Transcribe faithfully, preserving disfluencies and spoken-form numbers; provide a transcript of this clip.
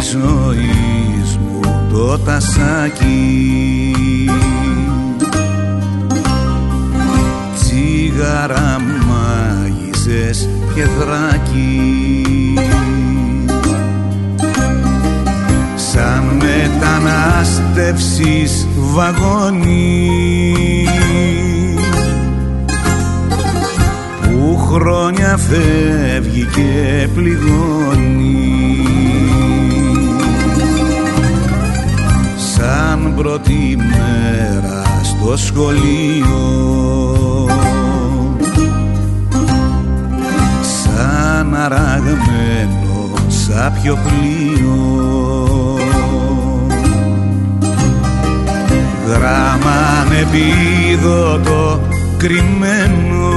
ζωής μου το τασάκι, τσίγαρα, μάγισσες και δράκι, σαν μετανάστευσης βαγόνι που χρόνια φεύγει και πληγώνει, σαν πρώτη μέρα στο σχολείο, σαν αραγμένο σάπιο πλοίο, γράμμα ανεπίδωτο κρυμμένο